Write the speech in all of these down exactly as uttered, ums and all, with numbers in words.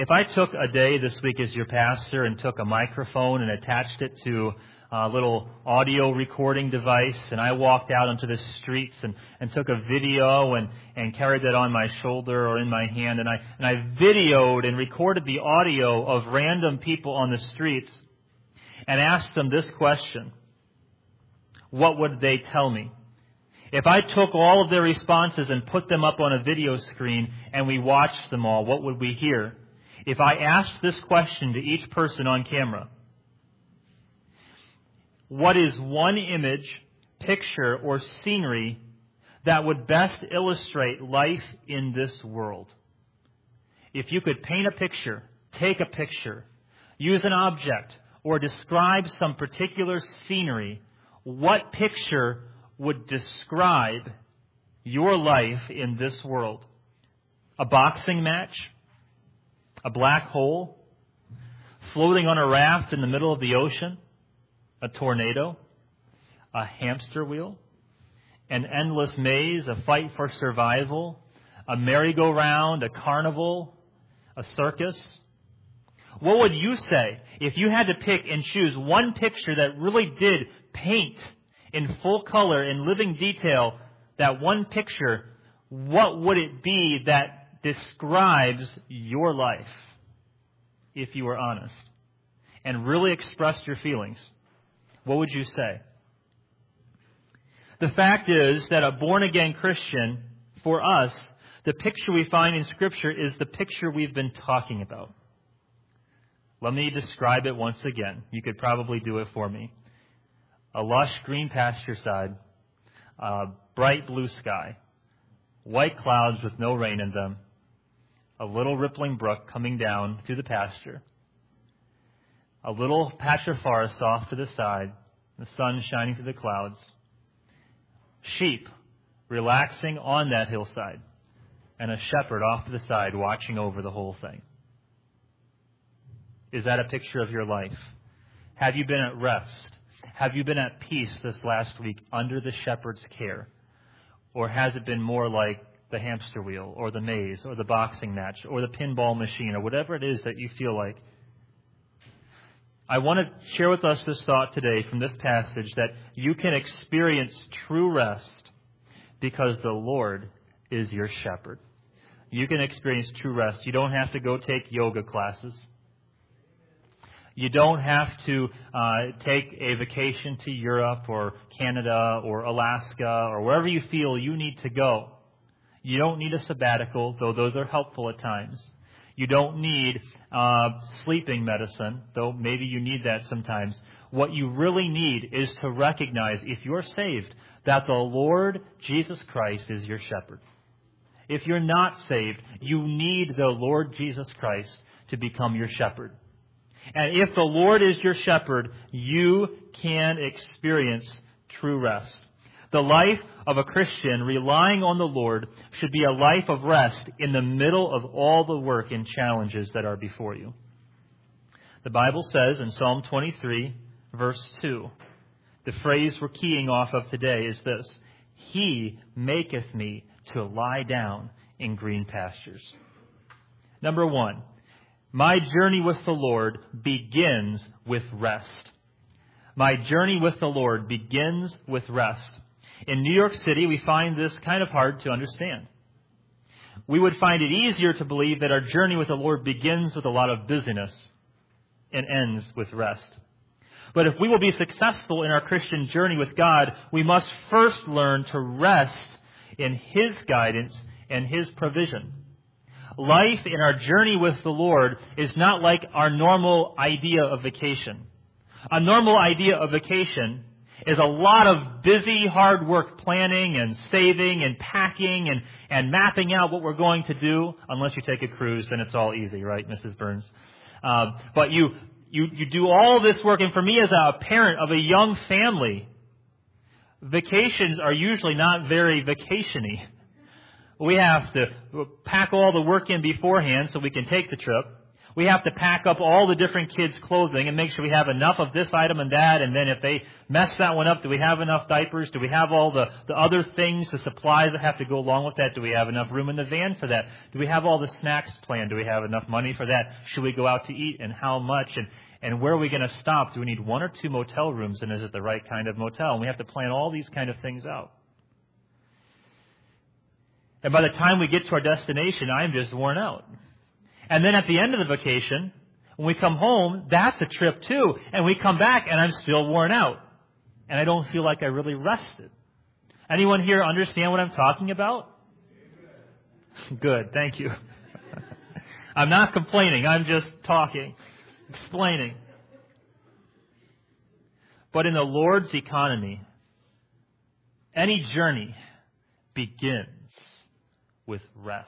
If I took a day this week as your pastor and took a microphone and attached it to a little audio recording device, and I walked out onto the streets and, and took a video and, and carried that on my shoulder or in my hand, and I, and I videoed and recorded the audio of random people on the streets and asked them this question, what would they tell me? If I took all of their responses and put them up on a video screen and we watched them all, what would we hear? If I asked this question to each person on camera, what is one image, picture, or scenery that would best illustrate life in this world? If you could paint a picture, take a picture, use an object, or describe some particular scenery, what picture would describe your life in this world? A boxing match? A black hole? Floating on a raft in the middle of the ocean? A tornado? A hamster wheel? An endless maze? A fight for survival? A merry-go-round? A carnival? A circus? What would you say if you had to pick and choose one picture that really did paint in full color, in living detail, that one picture? What would it be that describes your life, if you were honest, and really expressed your feelings? What would you say? The fact is that a born-again Christian, for us, the picture we find in Scripture is the picture we've been talking about. Let me describe it once again. You could probably do it for me. A lush green pasture side, a bright blue sky, white clouds with no rain in them, a little rippling brook coming down through the pasture, a little patch of forest off to the side, the sun shining through the clouds, sheep relaxing on that hillside, and a shepherd off to the side watching over the whole thing. Is that a picture of your life? Have you been at rest? Have you been at peace this last week under the shepherd's care? Or has it been more like the hamster wheel or the maze or the boxing match or the pinball machine or whatever it is that you feel like? I want to share with us this thought today from this passage that you can experience true rest because the Lord is your shepherd. You can experience true rest. You don't have to go take yoga classes. You don't have to uh, take a vacation to Europe or Canada or Alaska or wherever you feel you need to go. You don't need a sabbatical, though those are helpful at times. You don't need uh, sleeping medicine, though maybe you need that sometimes. What you really need is to recognize, if you're saved, that the Lord Jesus Christ is your shepherd. If you're not saved, you need the Lord Jesus Christ to become your shepherd. And if the Lord is your shepherd, you can experience true rest. The life of a Christian relying on the Lord should be a life of rest in the middle of all the work and challenges that are before you. The Bible says in Psalm twenty-three, verse two, the phrase we're keying off of today is this: He maketh me to lie down in green pastures. Number one, my journey with the Lord begins with rest. My journey with the Lord begins with rest. In New York City, we find this kind of hard to understand. We would find it easier to believe that our journey with the Lord begins with a lot of busyness and ends with rest. But if we will be successful in our Christian journey with God, we must first learn to rest in His guidance and His provision. Life in our journey with the Lord is not like our normal idea of vacation. A normal idea of vacation is a lot of busy, hard work planning and saving and packing and, and mapping out what we're going to do. Unless you take a cruise, then it's all easy, right, Missus Burns? Uh, but you, you, you do all this work. And for me as a parent of a young family, vacations are usually not very vacation-y. We have to pack all the work in beforehand so we can take the trip. We have to pack up all the different kids' clothing and make sure we have enough of this item and that. And then if they mess that one up, do we have enough diapers? Do we have all the, the other things, the supplies that have to go along with that? Do we have enough room in the van for that? Do we have all the snacks planned? Do we have enough money for that? Should we go out to eat, and how much? And, and where are we going to stop? Do we need one or two motel rooms, and is it the right kind of motel? And we have to plan all these kind of things out. And by the time we get to our destination, I'm just worn out. And then at the end of the vacation, when we come home, that's a trip too. And we come back and I'm still worn out. And I don't feel like I really rested. Anyone here understand what I'm talking about? Good, thank you. I'm not complaining, I'm just talking, explaining. But in the Lord's economy, any journey begins with rest.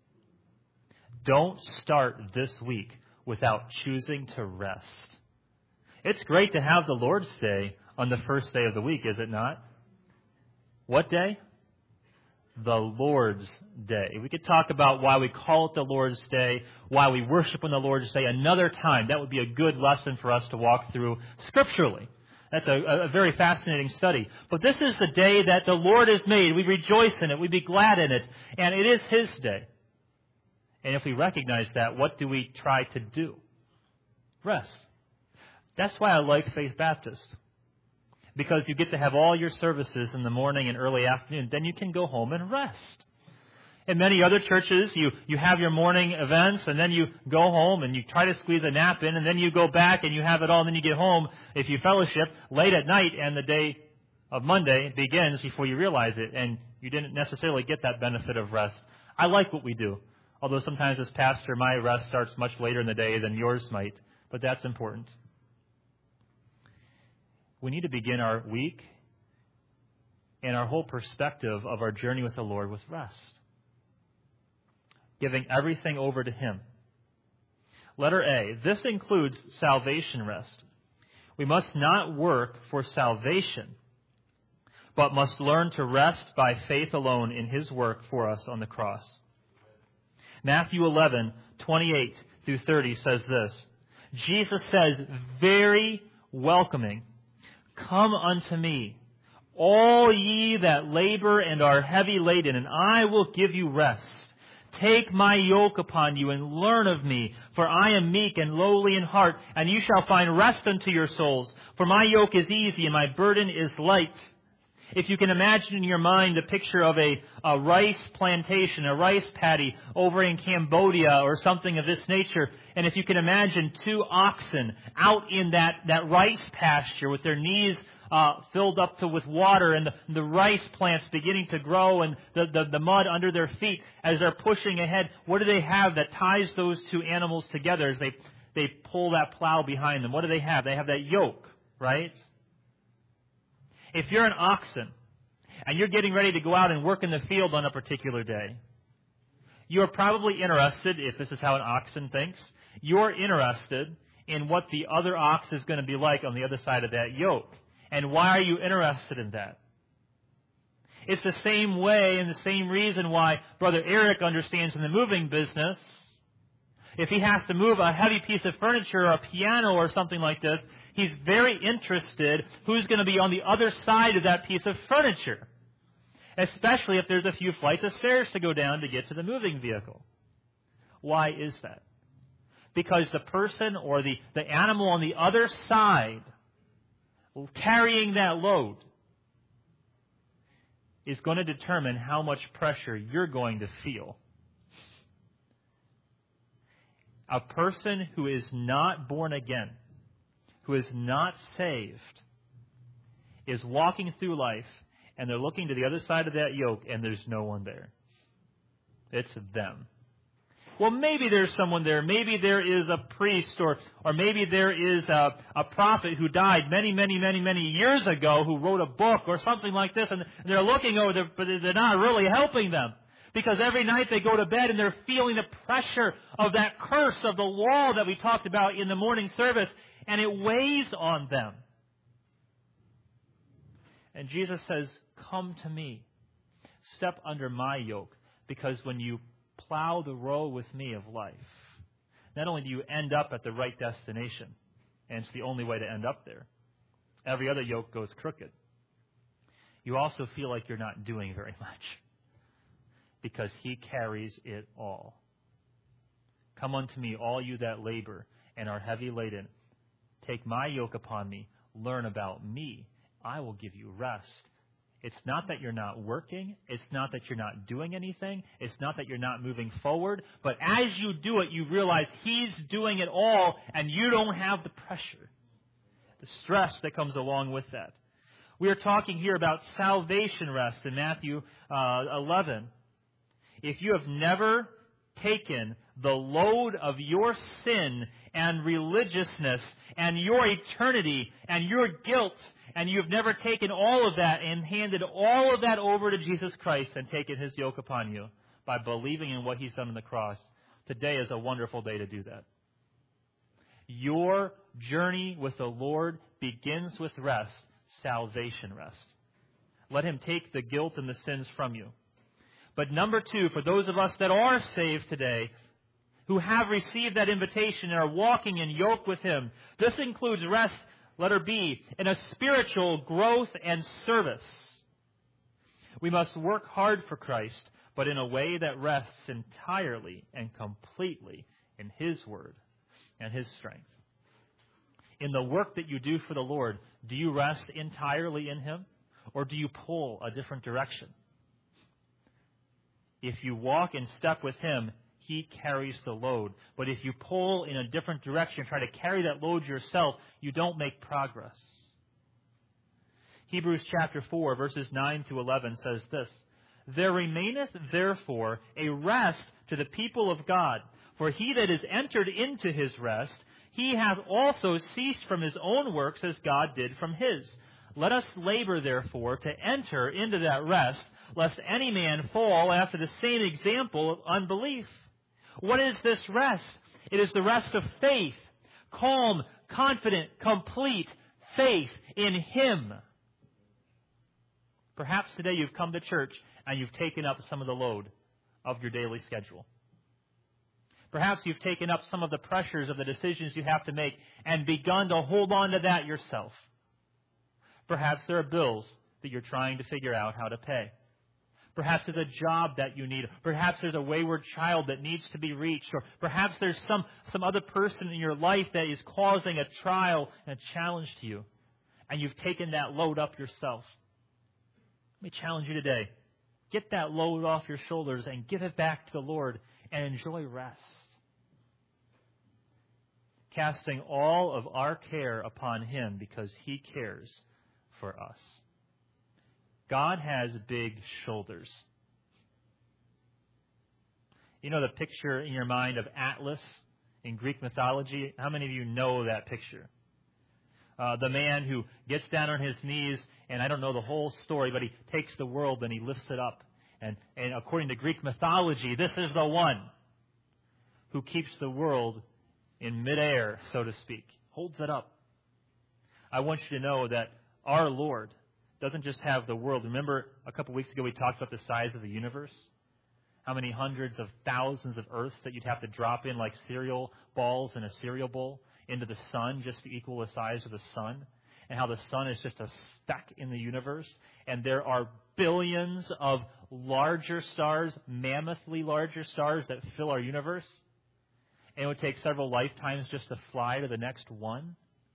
Don't start this week without choosing to rest. It's great to have the Lord's Day on the first day of the week, is it not? What day? The Lord's Day. We could talk about why we call it the Lord's Day, why we worship on the Lord's Day another time. That would be a good lesson for us to walk through scripturally. That's a, a very fascinating study. But this is the day that the Lord has made. We rejoice in it. We be glad in it. And it is His day. And if we recognize that, what do we try to do? Rest. That's why I like Faith Baptist. Because you get to have all your services in the morning and early afternoon. Then you can go home and rest. In many other churches, you, you have your morning events, and then you go home and you try to squeeze a nap in, and then you go back and you have it all, and then you get home, if you fellowship, late at night, and the day of Monday begins before you realize it, and you didn't necessarily get that benefit of rest. I like what we do. Although sometimes as pastor, my rest starts much later in the day than yours might. But that's important. We need to begin our week and our whole perspective of our journey with the Lord with rest. Giving everything over to Him. Letter A, this includes salvation rest. We must not work for salvation, but must learn to rest by faith alone in His work for us on the cross. Matthew eleven, twenty-eight through thirty says this. Jesus says, very welcoming, come unto me, all ye that labor and are heavy laden, and I will give you rest. Take my yoke upon you and learn of me, for I am meek and lowly in heart, and you shall find rest unto your souls. For my yoke is easy and my burden is light. If you can imagine in your mind the picture of a, a rice plantation, a rice paddy over in Cambodia or something of this nature, and if you can imagine two oxen out in that, that rice pasture with their knees uh, filled up to with water and the, the rice plants beginning to grow and the, the, the mud under their feet as they're pushing ahead, what do they have that ties those two animals together as they, they pull that plow behind them? What do they have? They have that yoke, right? If you're an oxen and you're getting ready to go out and work in the field on a particular day, you're probably interested, if this is how an oxen thinks, you're interested in what the other ox is going to be like on the other side of that yoke. And why are you interested in that? It's the same way and the same reason why Brother Eric understands in the moving business. If he has to move a heavy piece of furniture or a piano or something like this, he's very interested who's going to be on the other side of that piece of furniture, especially if there's a few flights of stairs to go down to get to the moving vehicle. Why is that? Because the person or the, the animal on the other side carrying that load is going to determine how much pressure you're going to feel. A person who is not born again, who is not saved, is walking through life, and they're looking to the other side of that yoke, and there's no one there. It's them. Well, maybe there's someone there. Maybe there is a priest, or or maybe there is a, a prophet who died many, many, many, many years ago who wrote a book or something like this, and they're looking over there, but they're not really helping them. Because every night they go to bed and they're feeling the pressure of that curse of the law that we talked about in the morning service, and it weighs on them. And Jesus says, come to me. Step under my yoke, because when you plow the road with me of life, not only do you end up at the right destination, and it's the only way to end up there, every other yoke goes crooked. You also feel like you're not doing very much because He carries it all. Come unto me, all you that labor and are heavy laden. Take my yoke upon me. Learn about me. I will give you rest. It's not that you're not working. It's not that you're not doing anything. It's not that you're not moving forward. But as you do it, you realize He's doing it all, and you don't have the pressure, the stress that comes along with that. We are talking here about salvation rest in Matthew uh, eleven. If you have never taken the load of your sin and religiousness and your eternity and your guilt, and you've never taken all of that and handed all of that over to Jesus Christ and taken His yoke upon you by believing in what He's done on the cross, today is a wonderful day to do that. Your journey with the Lord begins with rest, salvation rest. Let Him take the guilt and the sins from you. But number two, for those of us that are saved today, who have received that invitation and are walking in yoke with Him, this includes rest, letter B, in a spiritual growth and service. We must work hard for Christ, but in a way that rests entirely and completely in His Word and His strength. In the work that you do for the Lord, do you rest entirely in Him, or do you pull a different direction? If you walk in step with Him, He carries the load. But if you pull in a different direction, try to carry that load yourself, you don't make progress. Hebrews chapter four, verses nine to eleven says this, There remaineth therefore a rest to the people of God, for he that is entered into his rest, he hath also ceased from his own works as God did from his. Let us labor, therefore, to enter into that rest, lest any man fall after the same example of unbelief. What is this rest? It is the rest of faith, calm, confident, complete faith in Him. Perhaps today you've come to church and you've taken up some of the load of your daily schedule. Perhaps you've taken up some of the pressures of the decisions you have to make and begun to hold on to that yourself. Perhaps there are bills that you're trying to figure out how to pay. Perhaps there's a job that you need. Perhaps there's a wayward child that needs to be reached. Or perhaps there's some, some other person in your life that is causing a trial and a challenge to you. And you've taken that load up yourself. Let me challenge you today. Get that load off your shoulders and give it back to the Lord and enjoy rest. Casting all of our care upon Him because He cares for us. God has big shoulders. You know the picture in your mind of Atlas in Greek mythology? How many of you know that picture? Uh, the man who gets down on his knees, and I don't know the whole story, but he takes the world and he lifts it up. And, and according to Greek mythology, this is the one who keeps the world in midair, so to speak, holds it up. I want you to know that our Lord doesn't just have the world. Remember a couple weeks ago we talked about the size of the universe? How many hundreds of thousands of Earths that you'd have to drop in like cereal balls in a cereal bowl into the sun just to equal the size of the sun? And how the sun is just a speck in the universe. And there are billions of larger stars, mammothly larger stars that fill our universe. And it would take several lifetimes just to fly to the next one.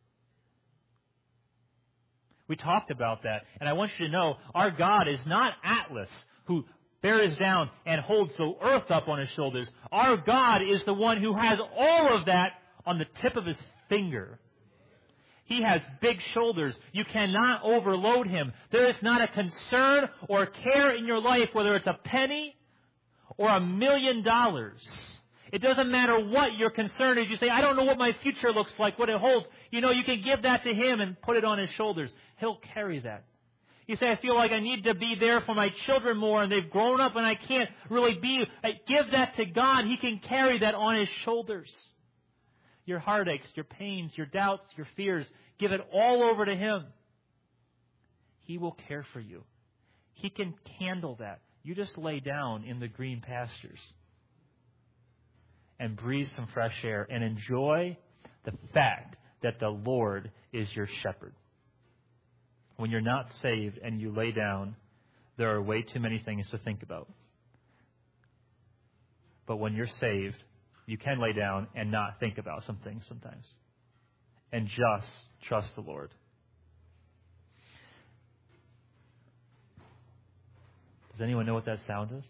We talked about that. And I want you to know, our God is not Atlas, who bears down and holds the earth up on His shoulders. Our God is the one who has all of that on the tip of His finger. He has big shoulders. You cannot overload Him. There is not a concern or care in your life, whether it's a penny or a million dollars. It doesn't matter what your concern is. You say, I don't know what my future looks like, what it holds. You know, you can give that to Him and put it on His shoulders. He'll carry that. You say, I feel like I need to be there for my children more and they've grown up and I can't really be. Give that to God. He can carry that on His shoulders. Your heartaches, your pains, your doubts, your fears, give it all over to Him. He will care for you. He can handle that. You just lay down in the green pastures. and breathe some fresh air and enjoy the fact that the Lord is your shepherd. When you're not saved and you lay down, there are way too many things to think about. But when you're saved, you can lay down and not think about some things sometimes. And just trust the Lord. Does anyone know what that sound is?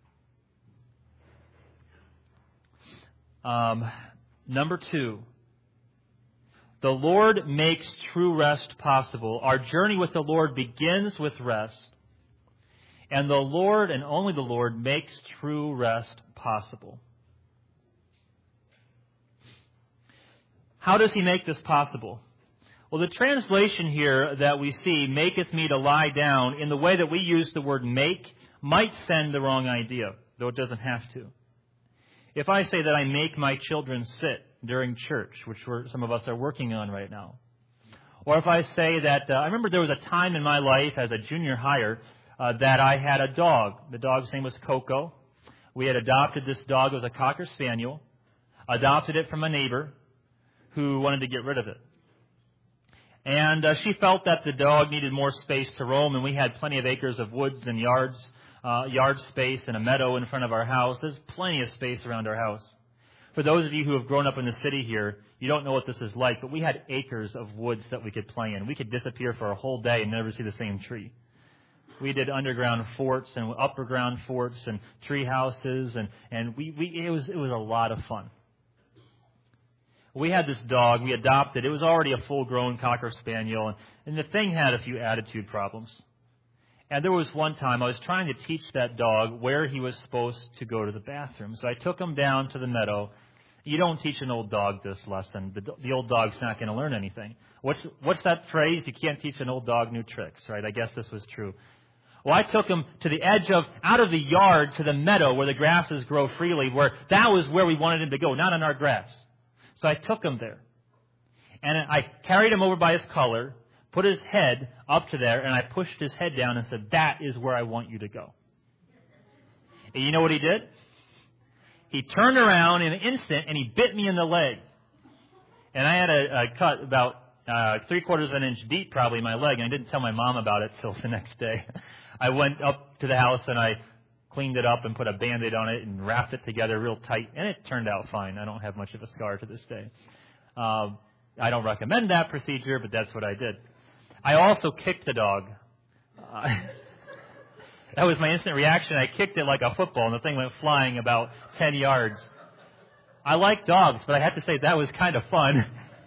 Um, number two, the Lord makes true rest possible. Our journey with the Lord begins with rest. And the Lord, and only the Lord, makes true rest possible. How does He make this possible? Well, the translation here that we see, maketh me to lie down, in the way that we use the word make, might send the wrong idea, though it doesn't have to. If I say that I make my children sit during church, which we're, some of us are working on right now, or if I say that, uh, I remember there was a time in my life as a junior higher uh, that I had a dog. The dog's name was Coco. We had adopted this dog. It was a Cocker Spaniel. Adopted it from a neighbor who wanted to get rid of it. And uh, she felt that the dog needed more space to roam, and we had plenty of acres of woods and yards, uh, yard space and a meadow in front of our house. There's plenty of space around our house. For those of you who have grown up in the city here, you don't know what this is like, but we had acres of woods that we could play in. We could disappear for a whole day and never see the same tree. We did underground forts and upperground forts and tree houses, and, and we, we it was it was a lot of fun. We had this dog we adopted. It was already a full-grown Cocker Spaniel, and, and the thing had a few attitude problems. And there was one time I was trying to teach that dog where he was supposed to go to the bathroom. So I took him down to the meadow. You don't teach an old dog this lesson. The, the old dog's not going to learn anything. What's what's that phrase? You can't teach an old dog new tricks, right? I guess this was true. Well, I took him to the edge of, out of the yard to the meadow where the grasses grow freely, where that was where we wanted him to go, not on our grass. So I took him there. And I carried him over by his collar, put his head up to there, and I pushed his head down and said, "That is where I want you to go." And you know what he did? He turned around in an instant and he bit me in the leg. And I had a, a cut about uh, three quarters of an inch deep probably in my leg, and I didn't tell my mom about it till the next day. I went up to the house and I cleaned it up and put a Band-Aid on it and wrapped it together real tight, and it turned out fine. I don't have much of a scar to this day. Um, I don't recommend that procedure, but that's what I did. I also kicked the dog. Uh, that was my instant reaction. I kicked it like a football, and the thing went flying about ten yards. I like dogs, but I have to say that was kind of fun.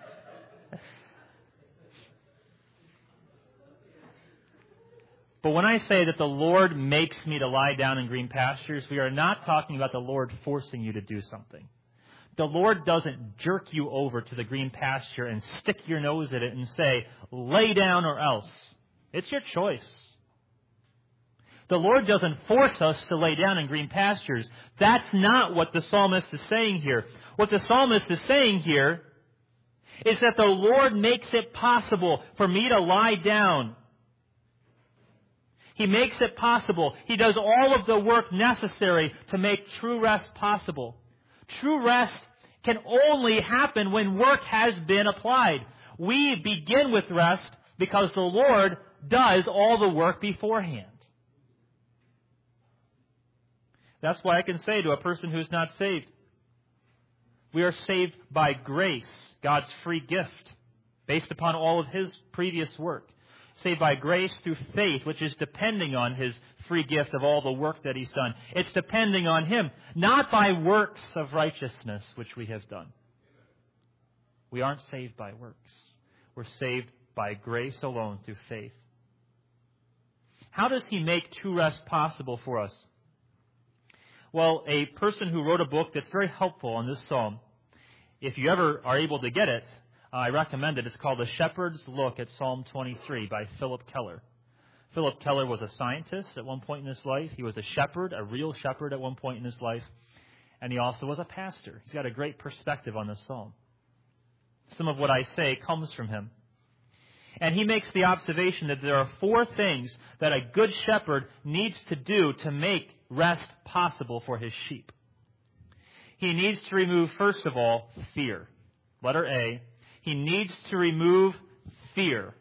But when I say that the Lord makes me to lie down in green pastures, we are not talking about the Lord forcing you to do something. The Lord doesn't jerk you over to the green pasture and stick your nose at it and say, "Lay down or else." It's your choice. The Lord doesn't force us to lay down in green pastures. That's not what the psalmist is saying here. What the psalmist is saying here is that the Lord makes it possible for me to lie down. He makes it possible. He does all of the work necessary to make true rest possible. True rest can only happen when work has been applied. We begin with rest because the Lord does all the work beforehand. That's why I can say to a person who's not saved, we are saved by grace, God's free gift, based upon all of His previous work. Saved by grace through faith, which is depending on His free gift of all the work that He's done. It's depending on Him, not by works of righteousness, which we have done. We aren't saved by works. We're saved by grace alone through faith. How does He make true rest possible for us? Well, a person who wrote a book that's very helpful on this psalm, if you ever are able to get it, I recommend it. It's called The Shepherd's Look at Psalm twenty-three by Philip Keller. Philip Keller was a scientist at one point in his life. He was a shepherd, a real shepherd at one point in his life. And he also was a pastor. He's got a great perspective on this psalm. Some of what I say comes from him. And he makes the observation that there are four things that a good shepherd needs to do to make rest possible for his sheep. He needs to remove, first of all, fear. Letter A. He needs to remove fear.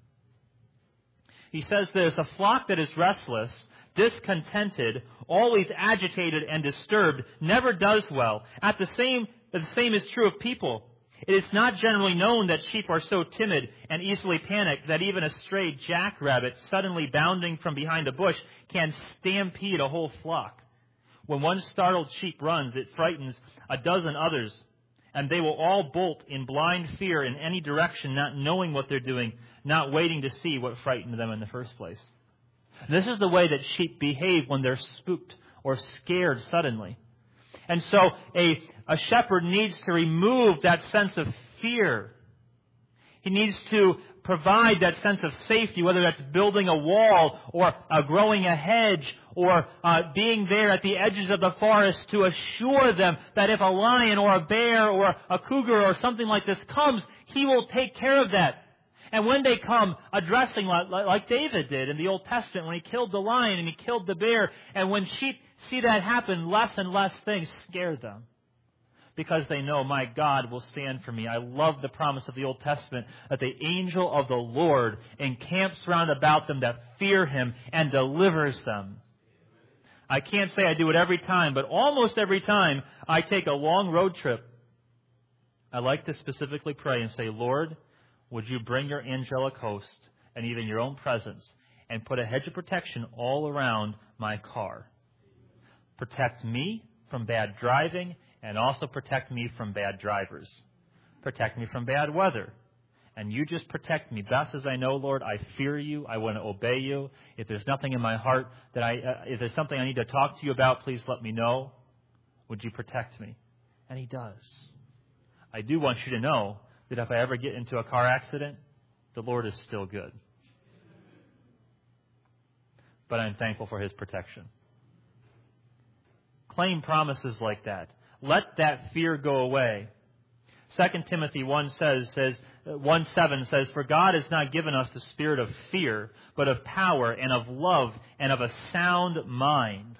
He says this, a flock that is restless, discontented, always agitated and disturbed, never does well. At the same, the same is true of people. It is not generally known that sheep are so timid and easily panicked that even a stray jackrabbit suddenly bounding from behind a bush can stampede a whole flock. When one startled sheep runs, it frightens a dozen others, and they will all bolt in blind fear in any direction, not knowing what they're doing, not waiting to see what frightened them in the first place. This is the way that sheep behave when they're spooked or scared suddenly. And so a, a shepherd needs to remove that sense of fear. He needs to provide that sense of safety, whether that's building a wall or uh, growing a hedge or uh, being there at the edges of the forest to assure them that if a lion or a bear or a cougar or something like this comes, he will take care of that. And when they come, addressing like, like David did in the Old Testament when he killed the lion and he killed the bear, and when sheep see that happen, less and less things scare them, because they know my God will stand for me. I love the promise of the Old Testament that the angel of the Lord encamps round about them that fear Him and delivers them. I can't say I do it every time, but almost every time I take a long road trip, I like to specifically pray and say, Lord, would you bring your angelic host and even your own presence and put a hedge of protection all around my car. Protect me from bad driving and also protect me from bad drivers. Protect me from bad weather. And you just protect me best as I know, Lord. I fear you. I want to obey you. If there's nothing in my heart that I, uh, if there's something I need to talk to you about, please let me know. Would you protect me? And He does. I do want you to know that if I ever get into a car accident, the Lord is still good. But I'm thankful for His protection. Claim promises like that. Let that fear go away. Second Timothy one says, says one seven says, For God has not given us the spirit of fear, but of power and of love and of a sound mind.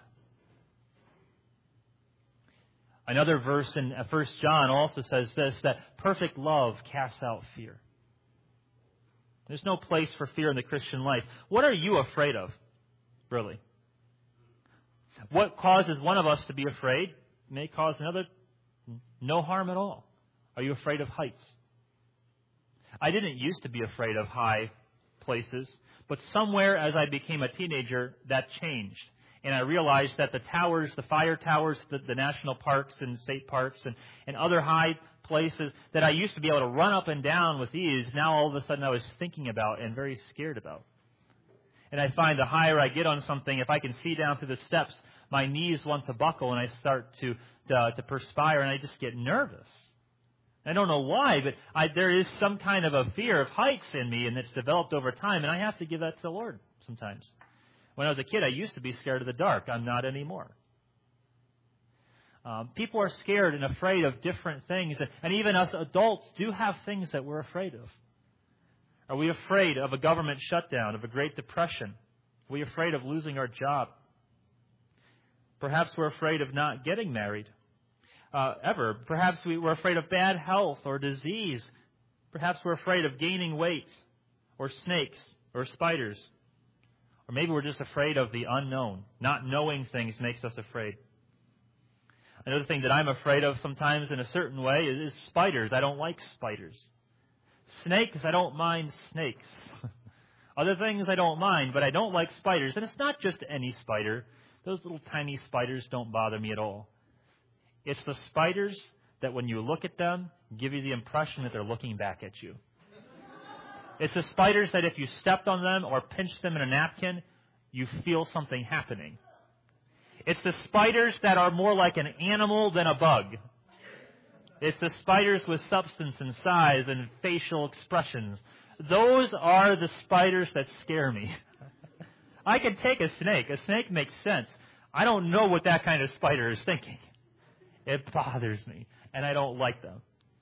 Another verse in First John also says this, that perfect love casts out fear. There's no place for fear in the Christian life. What are you afraid of, really? What causes one of us to be afraid may cause another no harm at all. Are you afraid of heights? I didn't used to be afraid of high places, but somewhere as I became a teenager, that changed. And I realized that the towers, the fire towers, the, the national parks and state parks and, and other high places that I used to be able to run up and down with ease, now all of a sudden I was thinking about and very scared about. And I find the higher I get on something, if I can see down through the steps, my knees want to buckle and I start to to, to perspire and I just get nervous. I don't know why, but I, there is some kind of a fear of heights in me, and it's developed over time, and I have to give that to the Lord sometimes. When I was a kid, I used to be scared of the dark. I'm not anymore. Um, people are scared and afraid of different things, and, and even us adults do have things that we're afraid of. Are we afraid of a government shutdown, of a Great Depression? Are we afraid of losing our job? Perhaps we're afraid of not getting married uh, ever. Perhaps we, we're afraid of bad health or disease. Perhaps we're afraid of gaining weight or snakes or spiders. Or maybe we're just afraid of the unknown. Not knowing things makes us afraid. Another thing that I'm afraid of sometimes in a certain way is, is spiders. I don't like spiders. Snakes, I don't mind snakes. Other things I don't mind, but I don't like spiders. And it's not just any spider. Those little tiny spiders don't bother me at all. It's the spiders that when you look at them, give you the impression that they're looking back at you. It's the spiders that if you stepped on them or pinched them in a napkin, you feel something happening. It's the spiders that are more like an animal than a bug. It's the spiders with substance and size and facial expressions. Those are the spiders that scare me. I can take a snake. A snake makes sense. I don't know what that kind of spider is thinking. It bothers me, and I don't like them.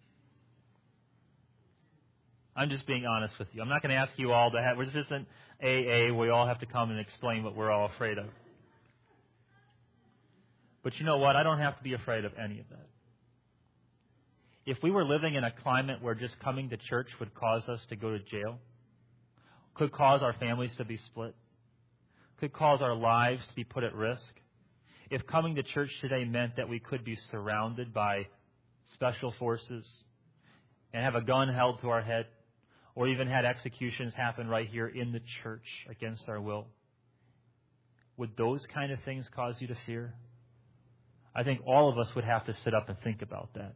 I'm just being honest with you. I'm not going to ask you all to have, this isn't A A, we all have to come and explain what we're all afraid of. But you know what? I don't have to be afraid of any of that. If we were living in a climate where just coming to church would cause us to go to jail, could cause our families to be split, could cause our lives to be put at risk, if coming to church today meant that we could be surrounded by special forces and have a gun held to our head, or even had executions happen right here in the church against our will, would those kind of things cause you to fear? I think all of us would have to sit up and think about that.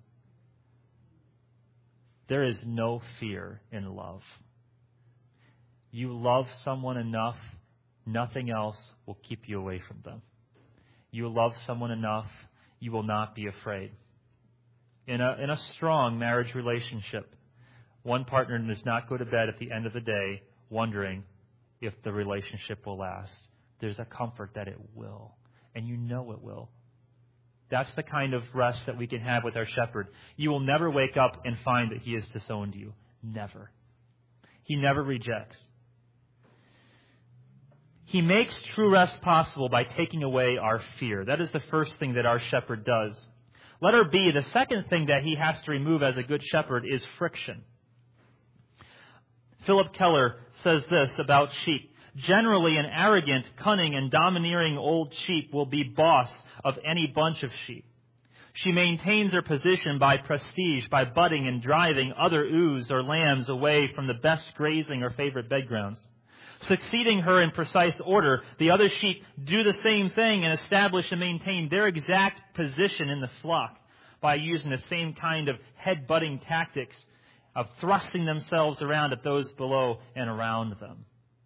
There is no fear in love. You love someone enough, nothing else will keep you away from them. You love someone enough, you will not be afraid. In a, in a strong marriage relationship, one partner does not go to bed at the end of the day wondering if the relationship will last. There's a comfort that it will, and you know it will. That's the kind of rest that we can have with our shepherd. You will never wake up and find that he has disowned you. Never. He never rejects. He makes true rest possible by taking away our fear. That is the first thing that our shepherd does. Letter B, the second thing that he has to remove as a good shepherd is friction. Philip Keller says this about sheep. Generally, an arrogant, cunning, and domineering old sheep will be boss of any bunch of sheep. She maintains her position by prestige, by butting and driving other ewes or lambs away from the best grazing or favorite bed grounds. Succeeding her in precise order, the other sheep do the same thing and establish and maintain their exact position in the flock by using the same kind of head-butting tactics of thrusting themselves around at those below and around them.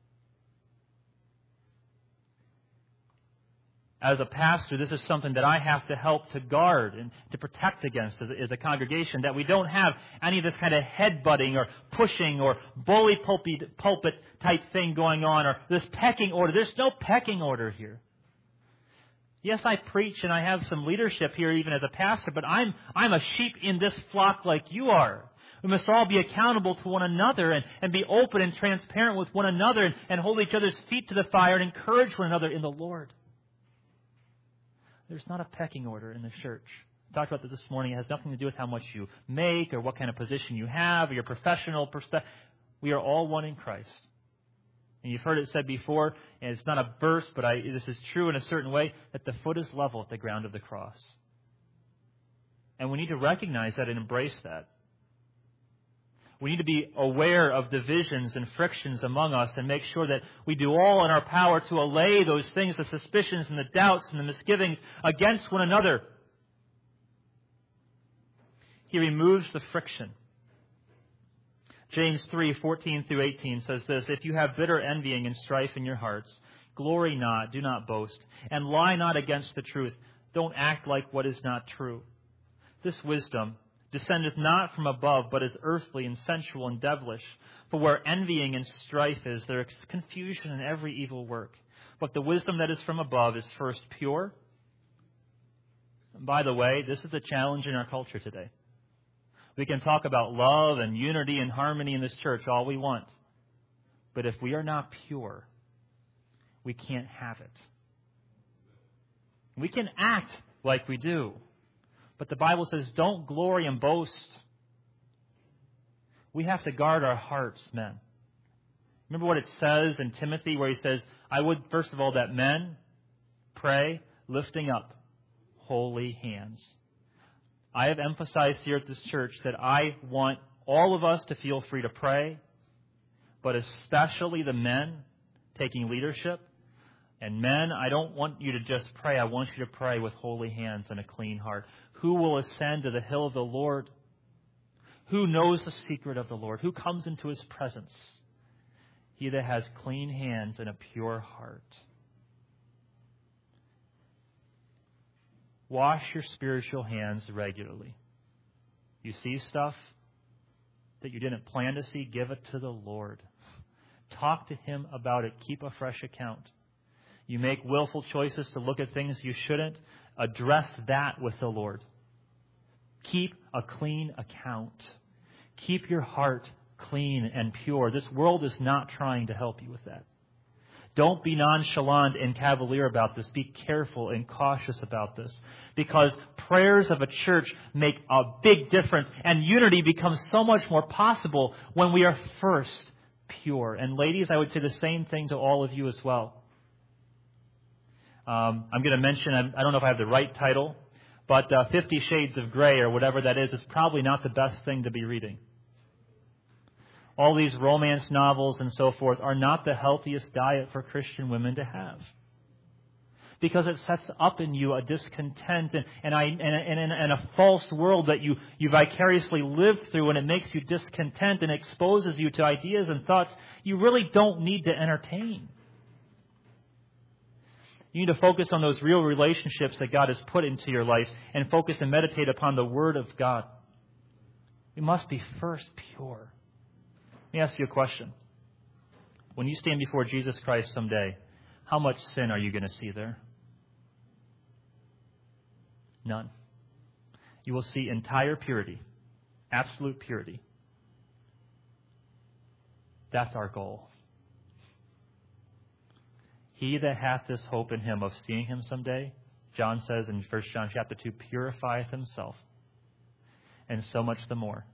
As a pastor, this is something that I have to help to guard and to protect against as a, as a congregation, that we don't have any of this kind of headbutting or pushing or bully pulpit, pulpit type thing going on, or this pecking order. There's no pecking order here. Yes, I preach and I have some leadership here even as a pastor, but I'm I'm a sheep in this flock like you are. We must all be accountable to one another and, and be open and transparent with one another and, and hold each other's feet to the fire and encourage one another in the Lord. There's not a pecking order in the church. I talked about this this morning. It has nothing to do with how much you make or what kind of position you have or your professional perspective. We are all one in Christ. And you've heard it said before, and it's not a verse, but I, this is true in a certain way, that the foot is level at the ground of the cross. And we need to recognize that and embrace that. We need to be aware of divisions and frictions among us and make sure that we do all in our power to allay those things, the suspicions and the doubts and the misgivings against one another. He removes the friction. James three, fourteen through eighteen says this, "If you have bitter envying and strife in your hearts, glory not, do not boast, and lie not against the truth. Don't act like what is not true. This wisdom descendeth not from above, but is earthly and sensual and devilish. For where envying and strife is, there is confusion in every evil work. But the wisdom that is from above is first pure." And by the way, this is a challenge in our culture today. We can talk about love and unity and harmony in this church all we want. But if we are not pure, we can't have it. We can act like we do. But the Bible says, don't glory and boast. We have to guard our hearts, men. Remember what it says in Timothy where he says, I would, first of all, that men pray lifting up holy hands. I have emphasized here at this church that I want all of us to feel free to pray, but especially the men taking leadership. And men, I don't want you to just pray. I want you to pray with holy hands and a clean heart. Who will ascend to the hill of the Lord? Who knows the secret of the Lord? Who comes into His presence? He that has clean hands and a pure heart. Wash your spiritual hands regularly. You see stuff that you didn't plan to see, give it to the Lord. Talk to Him about it. Keep a fresh account. You make willful choices to look at things you shouldn't. Address that with the Lord. Keep a clean account. Keep your heart clean and pure. This world is not trying to help you with that. Don't be nonchalant and cavalier about this. Be careful and cautious about this. Because prayers of a church make a big difference. And unity becomes so much more possible when we are first pure. And ladies, I would say the same thing to all of you as well. Um, I'm going to mention, I don't know if I have the right title, but uh, Fifty Shades of Grey or whatever that is, is probably not the best thing to be reading. All these romance novels and so forth are not the healthiest diet for Christian women to have. Because it sets up in you a discontent and, and, I, and, and, and a false world that you, you vicariously live through, and it makes you discontent and exposes you to ideas and thoughts you really don't need to entertain. You need to focus on those real relationships that God has put into your life and focus and meditate upon the Word of God. We must be first pure. Let me ask you a question. When you stand before Jesus Christ someday, how much sin are you going to see there? None. You will see entire purity, absolute purity. That's our goal. He that hath this hope in him of seeing him someday, John says in First John chapter two, purifieth himself, and so much the more.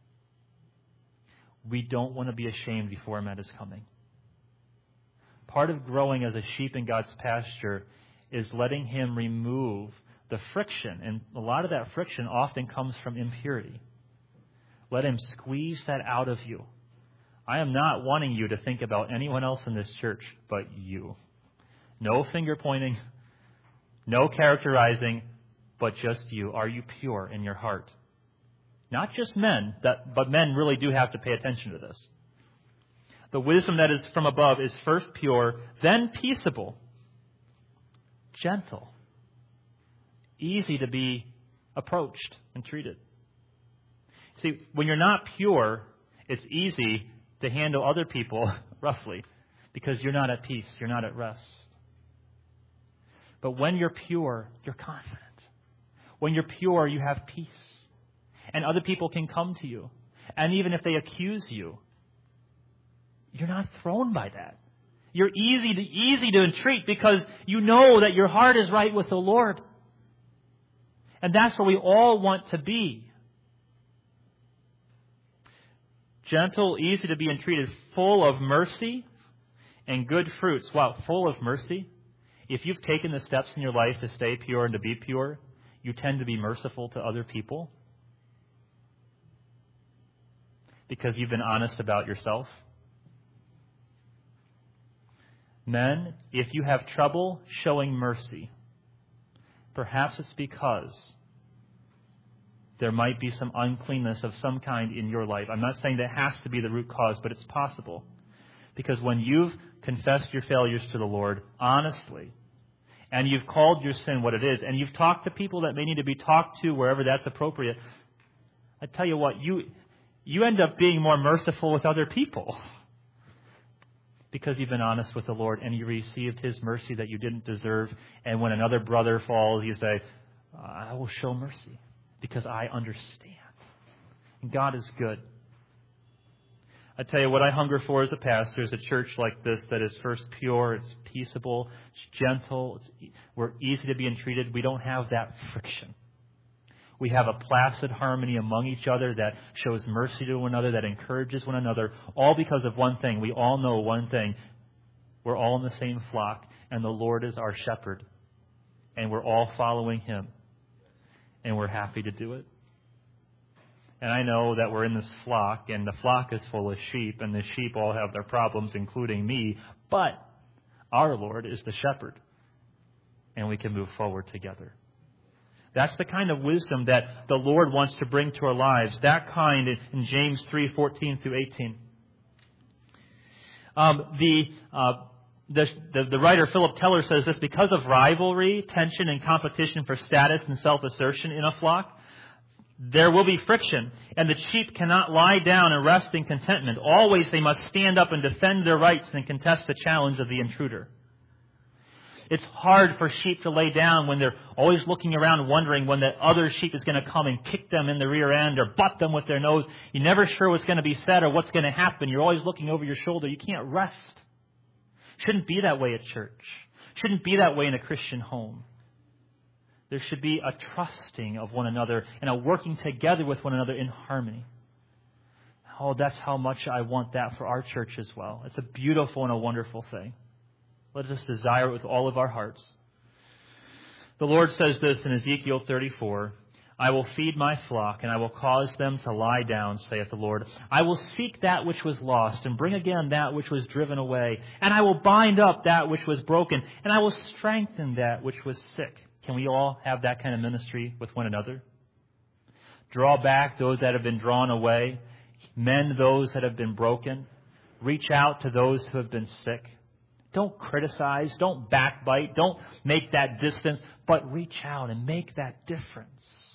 We don't want to be ashamed before him at his coming. Part of growing as a sheep in God's pasture is letting him remove the friction. And a lot of that friction often comes from impurity. Let him squeeze that out of you. I am not wanting you to think about anyone else in this church but you. No finger pointing, no characterizing, but just you. Are you pure in your heart? Not just men, that, but men really do have to pay attention to this. The wisdom that is from above is first pure, then peaceable, gentle, easy to be approached and treated. See, when you're not pure, it's easy to handle other people roughly because you're not at peace, you're not at rest. But when you're pure, you're confident. When you're pure, you have peace. And other people can come to you. And even if they accuse you, you're not thrown by that. You're easy to easy to entreat because you know that your heart is right with the Lord. And that's what we all want to be. Gentle, easy to be entreated, full of mercy and good fruits. Wow, full of mercy. If you've taken the steps in your life to stay pure and to be pure, you tend to be merciful to other people because you've been honest about yourself. Men, if you have trouble showing mercy, perhaps it's because there might be some uncleanness of some kind in your life. I'm not saying that has to be the root cause, but it's possible. Because when you've confessed your failures to the Lord honestly, and you've called your sin what it is, and you've talked to people that may need to be talked to wherever that's appropriate, I tell you what, you you end up being more merciful with other people because you've been honest with the Lord and you received His mercy that you didn't deserve. And when another brother falls, you say, I will show mercy because I understand. And God is good. I tell you what I hunger for as a pastor is a church like this that is first pure, it's peaceable, it's gentle, it's, we're easy to be entreated. We don't have that friction. We have a placid harmony among each other that shows mercy to one another, that encourages one another, all because of one thing. We all know one thing. We're all in the same flock, and the Lord is our shepherd, and we're all following Him, and we're happy to do it. And I know that we're in this flock, and the flock is full of sheep, and the sheep all have their problems, including me. But our Lord is the shepherd, and we can move forward together. That's the kind of wisdom that the Lord wants to bring to our lives. That kind in James three fourteen through eighteen. Um, the, uh, the, the the writer Philip Teller says this: because of rivalry, tension, and competition for status and self-assertion in a flock, there will be friction, and the sheep cannot lie down and rest in contentment. Always they must stand up and defend their rights and contest the challenge of the intruder. It's hard for sheep to lay down when they're always looking around wondering when the other sheep is going to come and kick them in the rear end or butt them with their nose. You're never sure what's going to be said or what's going to happen. You're always looking over your shoulder. You can't rest. Shouldn't be that way at church. Shouldn't be that way in a Christian home. There should be a trusting of one another and a working together with one another in harmony. Oh, that's how much I want that for our church as well. It's a beautiful and a wonderful thing. Let us desire it with all of our hearts. The Lord says this in Ezekiel thirty-four, I will feed my flock, and I will cause them to lie down, saith the Lord. I will seek that which was lost, and bring again that which was driven away. And I will bind up that which was broken, and I will strengthen that which was sick. Can we all have that kind of ministry with one another? Draw back those that have been drawn away. Mend those that have been broken. Reach out to those who have been sick. Don't criticize. Don't backbite. Don't make that distance. But reach out and make that difference.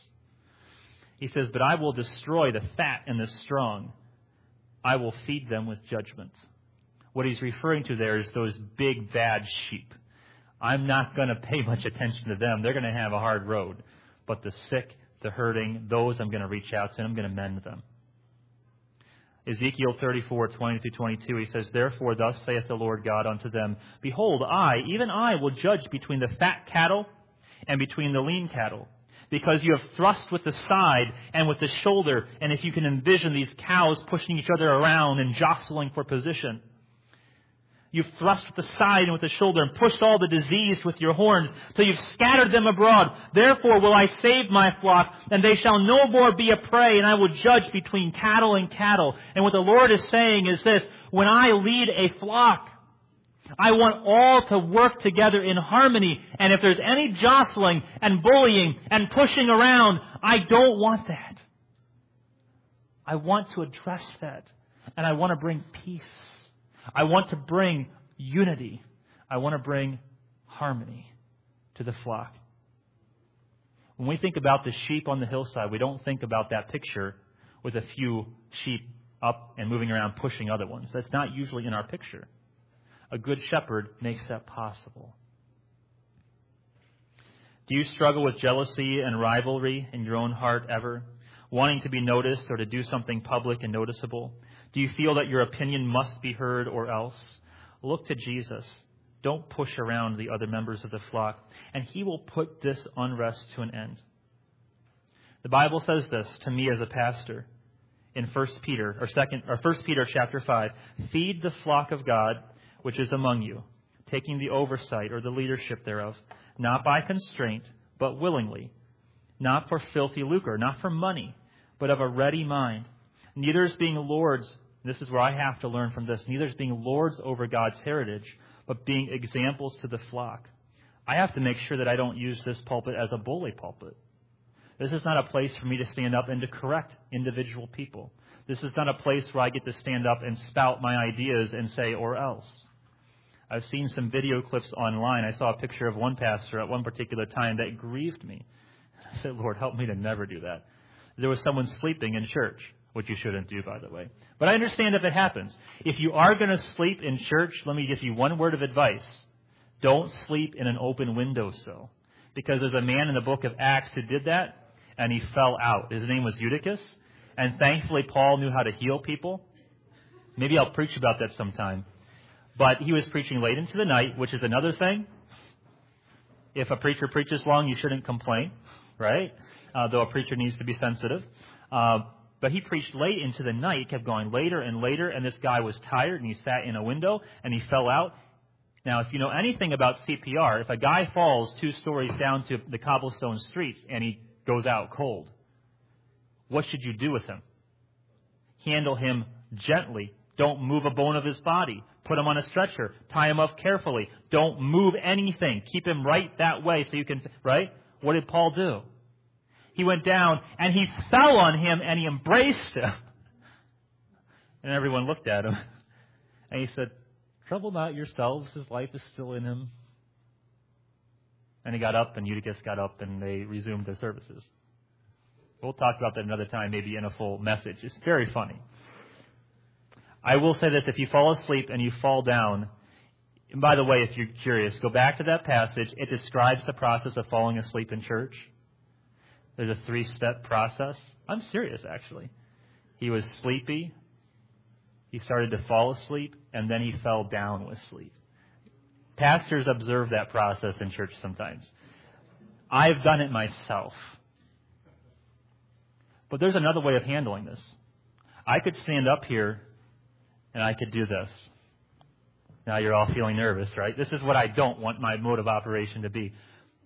He says, but I will destroy the fat and the strong. I will feed them with judgment. What he's referring to there is those big, bad sheep. I'm not going to pay much attention to them. They're going to have a hard road. But the sick, the hurting, those I'm going to reach out to and I'm going to mend them. Ezekiel thirty-four, twenty through twenty-two, he says, therefore thus saith the Lord God unto them, behold, I, even I, will judge between the fat cattle and between the lean cattle, because you have thrust with the side and with the shoulder, and if you can envision these cows pushing each other around and jostling for position. You've thrust with the side and with the shoulder and pushed all the diseased with your horns till you've scattered them abroad. Therefore will I save my flock, and they shall no more be a prey, and I will judge between cattle and cattle. And what the Lord is saying is this, when I lead a flock, I want all to work together in harmony. And if there's any jostling and bullying and pushing around, I don't want that. I want to address that. And I want to bring peace. I want to bring unity. I want to bring harmony to the flock. When we think about the sheep on the hillside, we don't think about that picture with a few sheep up and moving around pushing other ones. That's not usually in our picture. A good shepherd makes that possible. Do you struggle with jealousy and rivalry in your own heart ever? Wanting to be noticed or to do something public and noticeable? Do you feel that your opinion must be heard or else? Look to Jesus. Don't push around the other members of the flock, and he will put this unrest to an end. The Bible says this to me as a pastor in First Peter or second or First Peter chapter five. Feed the flock of God which is among you, taking the oversight or the leadership thereof, not by constraint, but willingly, not for filthy lucre, not for money, but of a ready mind. Neither as being lords, this is where I have to learn from this, neither as being lords over God's heritage, but being examples to the flock. I have to make sure that I don't use this pulpit as a bully pulpit. This is not a place for me to stand up and to correct individual people. This is not a place where I get to stand up and spout my ideas and say, or else. I've seen some video clips online. I saw a picture of one pastor at one particular time that grieved me. I said, Lord, help me to never do that. There was someone sleeping in church, which you shouldn't do, by the way. But I understand if it happens. If you are going to sleep in church, let me give you one word of advice. Don't sleep in an open windowsill. Because there's a man in the book of Acts who did that, and he fell out. His name was Eutychus. And thankfully, Paul knew how to heal people. Maybe I'll preach about that sometime. But he was preaching late into the night, which is another thing. If a preacher preaches long, you shouldn't complain, right? Uh, though a preacher needs to be sensitive. Uh, but he preached late into the night, kept going later and later, and this guy was tired, and he sat in a window, and he fell out. Now, if you know anything about C P R, if a guy falls two stories down to the cobblestone streets and he goes out cold, what should you do with him? Handle him gently. Don't move a bone of his body. Put him on a stretcher. Tie him up carefully. Don't move anything. Keep him right that way so you can, right? What did Paul do? He went down and he fell on him and he embraced him. And everyone looked at him. And he said, trouble not yourselves. His life is still in him. And he got up and Eutychus got up and they resumed their services. We'll talk about that another time, maybe in a full message. It's very funny. I will say this, if you fall asleep and you fall down, and by the way, if you're curious, go back to that passage. It describes the process of falling asleep in church. There's a three-step process. I'm serious, actually. He was sleepy. He started to fall asleep, and then he fell down with sleep. Pastors observe that process in church sometimes. I've done it myself. But there's another way of handling this. I could stand up here and I could do this. Now you're all feeling nervous, right? This is what I don't want my mode of operation to be.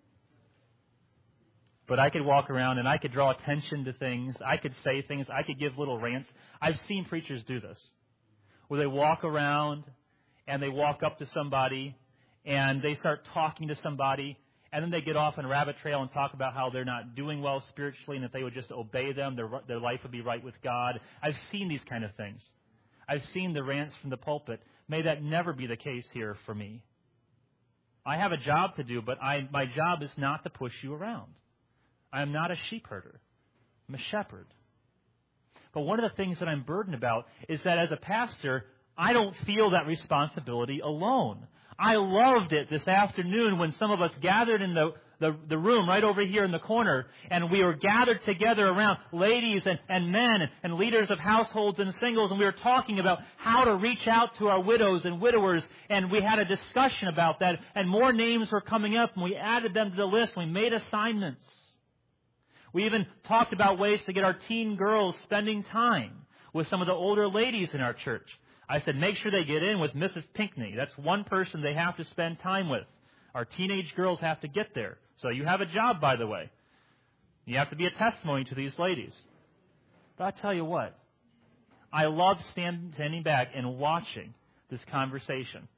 But I could walk around and I could draw attention to things. I could say things. I could give little rants. I've seen preachers do this, where they walk around and they walk up to somebody and they start talking to somebody, and then they get off on a rabbit trail and talk about how they're not doing well spiritually, and if they would just obey them, their, their life would be right with God. I've seen these kind of things. I've seen the rants from the pulpit. May that never be the case here for me. I have a job to do, but I, my job is not to push you around. I am not a sheep herder. I'm a shepherd. But one of the things that I'm burdened about is that as a pastor, I don't feel that responsibility alone. I loved it this afternoon when some of us gathered in the, the, the room right over here in the corner, and we were gathered together around ladies and, and men and, and leaders of households and singles, and we were talking about how to reach out to our widows and widowers, and we had a discussion about that, and more names were coming up, and we added them to the list, and we made assignments. We even talked about ways to get our teen girls spending time with some of the older ladies in our church. I said, make sure they get in with Missus Pinkney. That's one person they have to spend time with. Our teenage girls have to get there. So you have a job, by the way. You have to be a testimony to these ladies. But I'll tell you what. I love stand, standing back and watching this conversation.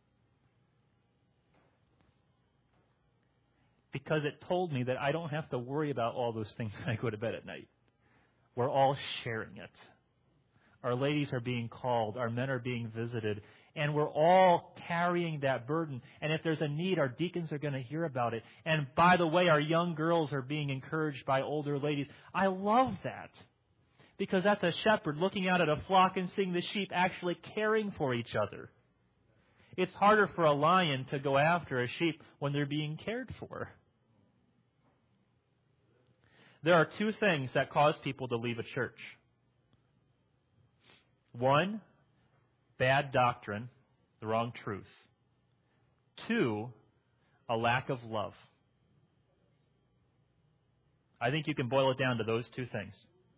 Because it told me that I don't have to worry about all those things when I go to bed at night. We're all sharing it. Our ladies are being called. Our men are being visited. And we're all carrying that burden. And if there's a need, our deacons are going to hear about it. And by the way, our young girls are being encouraged by older ladies. I love that. Because that's a shepherd looking out at a flock and seeing the sheep actually caring for each other. It's harder for a lion to go after a sheep when they're being cared for. There are two things that cause people to leave a church. One, bad doctrine, the wrong truth. Two, a lack of love. I think you can boil it down to those two things.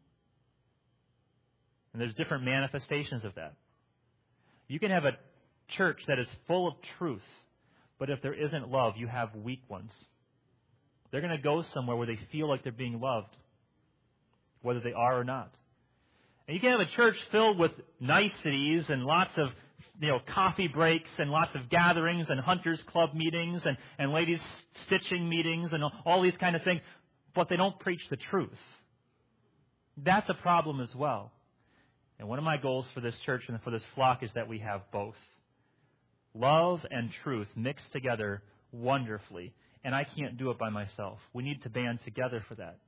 And there's different manifestations of that. You can have a church that is full of truth, but if there isn't love, you have weak ones. They're going to go somewhere where they feel like they're being loved, whether they are or not. And you can have a church filled with niceties and lots of, you know, coffee breaks and lots of gatherings and hunters club meetings and, and ladies stitching meetings and all these kind of things, but they don't preach the truth. That's a problem as well. And one of my goals for this church and for this flock is that we have both. Love and truth mixed together wonderfully. And I can't do it by myself. We need to band together for that.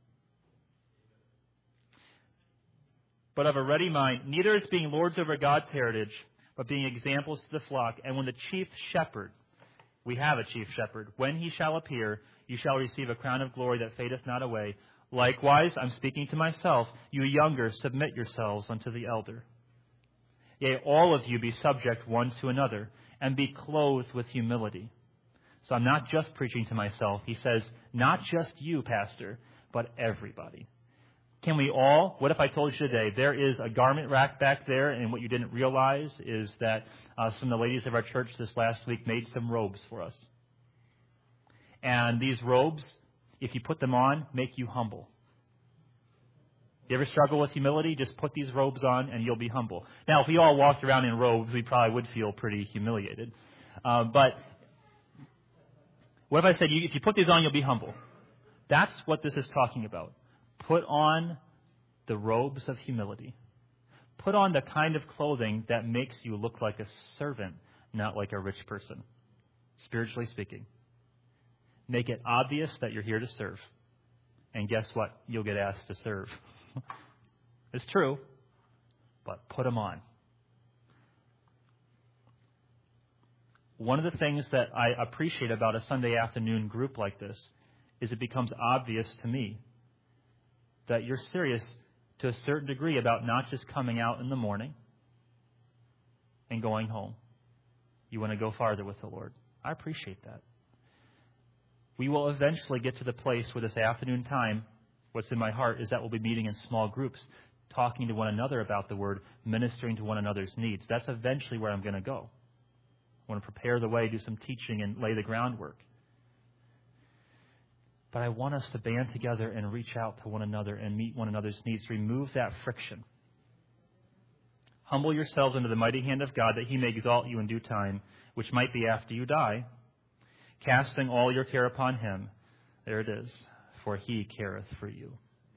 But of a ready mind, neither as being lords over God's heritage, but being examples to the flock. And when the chief shepherd, we have a chief shepherd, when he shall appear, you shall receive a crown of glory that fadeth not away. Likewise, I'm speaking to myself, you younger, submit yourselves unto the elder. Yea, all of you be subject one to another, and be clothed with humility. So I'm not just preaching to myself. He says, not just you, pastor, but everybody. Can we all? What if I told you today, there is a garment rack back there, and what you didn't realize is that uh, some of the ladies of our church this last week made some robes for us. And these robes, if you put them on, make you humble. You ever struggle with humility? Just put these robes on and you'll be humble. Now, if we all walked around in robes, we probably would feel pretty humiliated. Uh, but what if I said, if you put these on, you'll be humble? That's what this is talking about. Put on the robes of humility. Put on the kind of clothing that makes you look like a servant, not like a rich person, spiritually speaking. Make it obvious that you're here to serve. And guess what? You'll get asked to serve. It's true, but put them on. One of the things that I appreciate about a Sunday afternoon group like this is it becomes obvious to me that you're serious to a certain degree about not just coming out in the morning and going home. You want to go farther with the Lord. I appreciate that. We will eventually get to the place where this afternoon time, what's in my heart is that we'll be meeting in small groups, talking to one another about the Word, ministering to one another's needs. That's eventually where I'm going to go. I want to prepare the way, do some teaching, and lay the groundwork. But I want us to band together and reach out to one another and meet one another's needs. Remove that friction. Humble yourselves under the mighty hand of God, that He may exalt you in due time, which might be after you die, casting all your care upon Him. There it is. For He careth for you.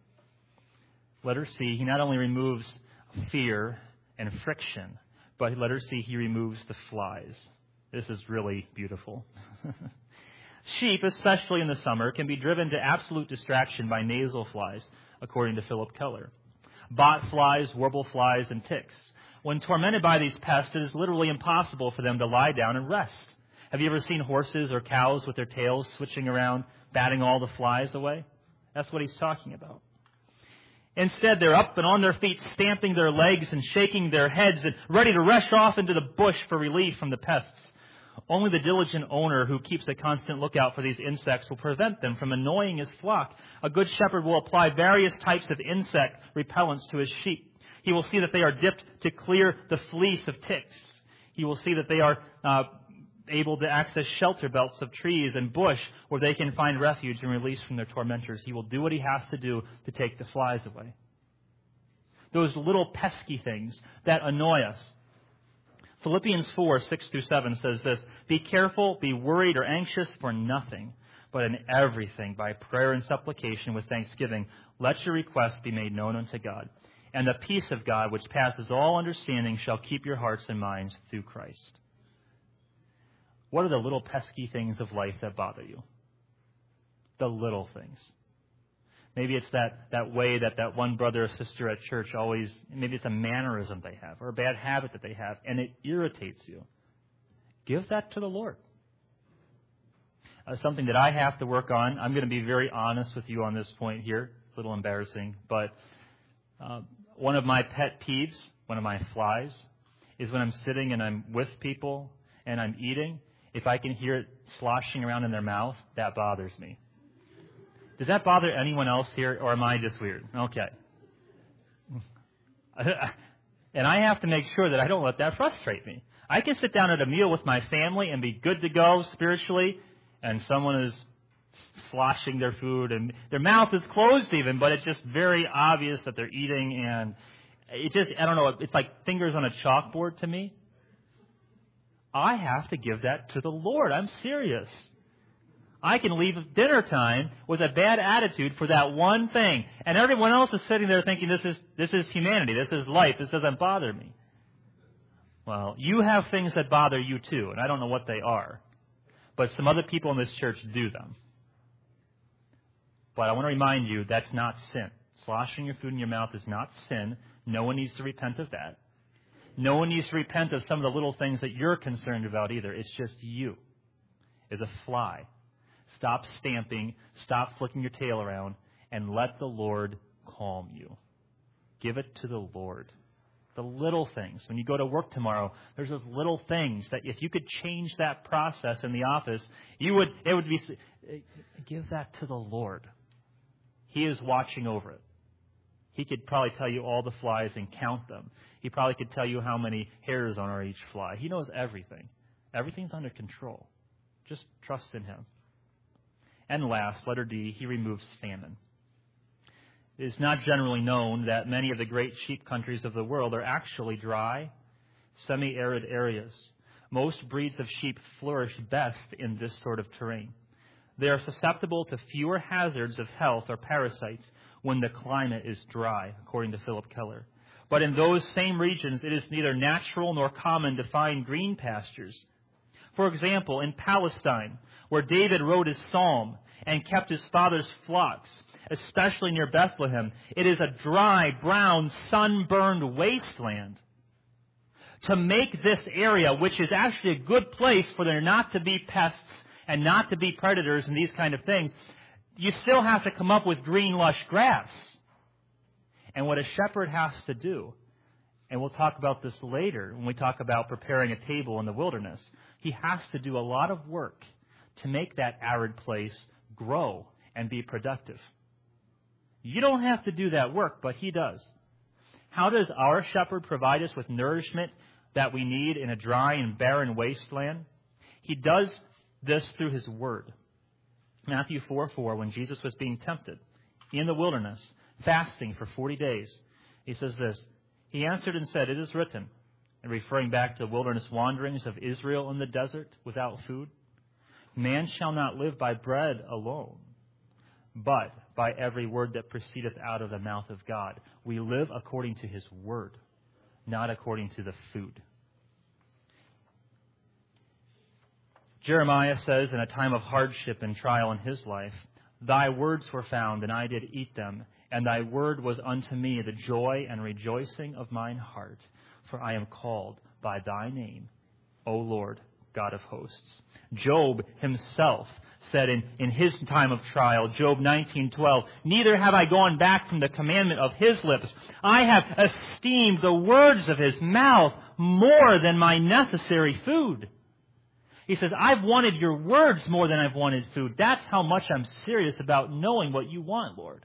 Letter C, He not only removes fear and friction, but letter C, He removes the flies. This is really beautiful. Sheep, especially in the summer, can be driven to absolute distraction by nasal flies, according to Philip Keller. Bot flies, warble flies, and ticks. When tormented by these pests, it is literally impossible for them to lie down and rest. Have you ever seen horses or cows with their tails switching around, batting all the flies away? That's what he's talking about. Instead, they're up and on their feet, stamping their legs and shaking their heads and ready to rush off into the bush for relief from the pests. Only the diligent owner who keeps a constant lookout for these insects will prevent them from annoying his flock. A good shepherd will apply various types of insect repellents to his sheep. He will see that they are dipped to clear the fleece of ticks. He will see that they are uh, able to access shelter belts of trees and bush where they can find refuge and release from their tormentors. He will do what he has to do to take the flies away. Those little pesky things that annoy us. Philippians four, six through seven says this, "Be careful, be worried or anxious for nothing, but in everything by prayer and supplication with thanksgiving, let your requests be made known unto God. And the peace of God, which passes all understanding, shall keep your hearts and minds through Christ." What are the little pesky things of life that bother you? The little things. Maybe it's that, that way that that one brother or sister at church always, maybe it's a mannerism they have or a bad habit that they have, and it irritates you. Give that to the Lord. Uh, something that I have to work on. I'm going to be very honest with you on this point here. It's a little embarrassing, but uh, one of my pet peeves, one of my flies, is when I'm sitting and I'm with people and I'm eating. If I can hear it sloshing around in their mouth, that bothers me. Does that bother anyone else here, or am I just weird? Okay. And I have to make sure that I don't let that frustrate me. I can sit down at a meal with my family and be good to go spiritually, and someone is sloshing their food, and their mouth is closed even, but it's just very obvious that they're eating, and it just, I don't know, it's like fingers on a chalkboard to me. I have to give that to the Lord. I'm serious. I can leave dinner time with a bad attitude for that one thing. And everyone else is sitting there thinking, this is this is humanity, this is life, this doesn't bother me. Well, you have things that bother you too, and I don't know what they are. But some other people in this church do them. But I want to remind you, that's not sin. Sloshing your food in your mouth is not sin. No one needs to repent of that. No one needs to repent of some of the little things that you're concerned about either. It's just you. As a fly. Stop stamping, stop flicking your tail around, and let the Lord calm you. Give it to the Lord. The little things. When you go to work tomorrow, there's those little things that if you could change that process in the office, you would. It would be. Give that to the Lord. He is watching over it. He could probably tell you all the flies and count them. He probably could tell you how many hairs on each fly. He knows everything. Everything's under control. Just trust in Him. And last, letter D, He removes famine. It is not generally known that many of the great sheep countries of the world are actually dry, semi-arid areas. Most breeds of sheep flourish best in this sort of terrain. They are susceptible to fewer hazards of health or parasites when the climate is dry, according to Philip Keller. But in those same regions, it is neither natural nor common to find green pastures. For example, in Palestine, where David wrote his psalm and kept his father's flocks, especially near Bethlehem, it is a dry, brown, sunburned wasteland. To make this area, which is actually a good place for there not to be pests and not to be predators and these kind of things, you still have to come up with green, lush grass. And what a shepherd has to do And we'll talk about this later when we talk about preparing a table in the wilderness. He has to do a lot of work to make that arid place grow and be productive. You don't have to do that work, but he does. How does our shepherd provide us with nourishment that we need in a dry and barren wasteland? He does this through his word. Matthew four four, when Jesus was being tempted in the wilderness, fasting for forty days, he says this, he answered and said, "It is written," and referring back to the wilderness wanderings of Israel in the desert without food, "Man shall not live by bread alone, but by every word that proceedeth out of the mouth of God." We live according to his word, not according to the food. Jeremiah says in a time of hardship and trial in his life, "Thy words were found, and I did eat them, and thy word was unto me the joy and rejoicing of mine heart. For I am called by thy name, O Lord, God of hosts." Job himself said in, in his time of trial, Job nineteen twelve, "Neither have I gone back from the commandment of his lips. I have esteemed the words of his mouth more than my necessary food." He says, I've wanted your words more than I've wanted food. That's how much I'm serious about knowing what you want, Lord.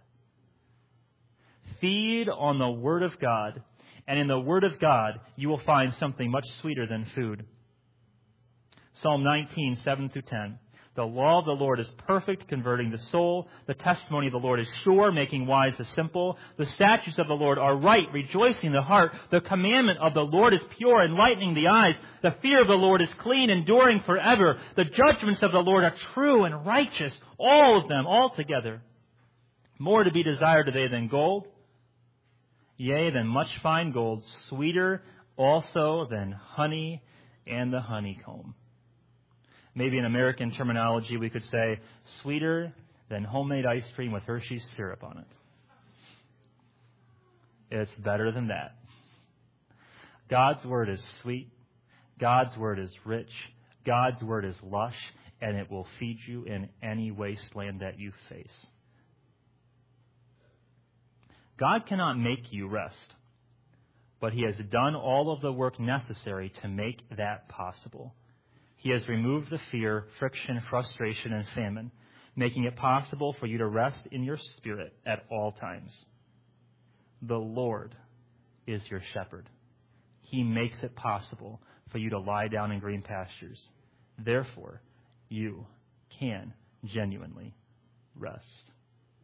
Feed on the Word of God, and in the Word of God, you will find something much sweeter than food. Psalm nineteen, seven through ten. "The law of the Lord is perfect, converting the soul. The testimony of the Lord is sure, making wise the simple. The statutes of the Lord are right, rejoicing the heart. The commandment of the Lord is pure, enlightening the eyes. The fear of the Lord is clean, enduring forever. The judgments of the Lord are true and righteous, all of them, altogether. More to be desired are they than gold, yea, than much fine gold, sweeter also than honey and the honeycomb." Maybe in American terminology, we could say, sweeter than homemade ice cream with Hershey's syrup on it. It's better than that. God's Word is sweet. God's Word is rich. God's Word is lush, and it will feed you in any wasteland that you face. God cannot make you rest, but He has done all of the work necessary to make that possible. He has removed the fear, friction, frustration, and famine, making it possible for you to rest in your spirit at all times. The Lord is your shepherd. He makes it possible for you to lie down in green pastures. Therefore, you can genuinely rest.